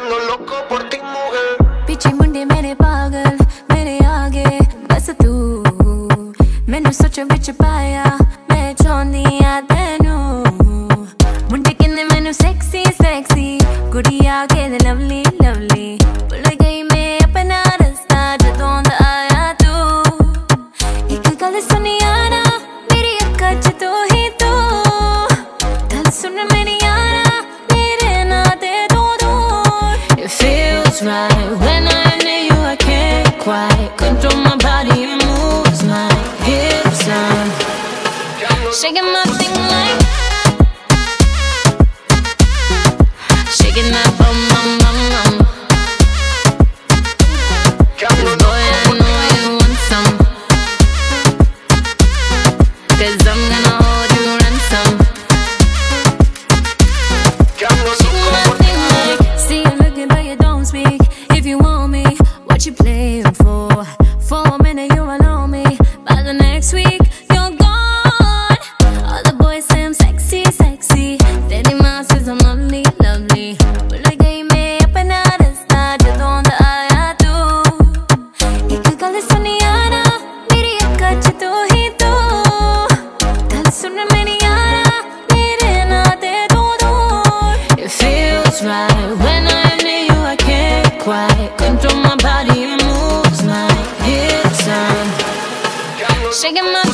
ando loco por ti, mujer. पीछे मुंडे मेरे पागल मेरे आगे बस तू मैनू सोच विच पाया मैं चाहनी आ तेनू मुंडे किन्ने मैनू सेक्सी सेक्सी कुड़िया कहदे लवली लवली भुल गई मैं अपना रास्ता जदों दा आया तू इक गल सुनिया ना मेरी अक्खां च तू ही तू गल सुन मेरी यारा मेरे ना ते तू दूर It feels right when I'm near you I can't quite control my body it moves my hips I'm shaking my thing like shaking that bum bum bum bum boy I know you want some cause I'm gonna hold you ransom shaking my thing like see you looking but you don't speak if you want me what you playing for a minute you allow me by the next week you're gone all the boys say I'm sexy sexy तेरी माँ says I'm lovely lovely भुल गई मैं अपना रास्ता जदों दा आया तू इक गल सुनिया ना मेरी अक्खां च तू ही तू गल सुन मेरी यारा मेरे ना ते तू दूर It feels right when I'm near you I can't quite control my body it moves my hips I'm shaking my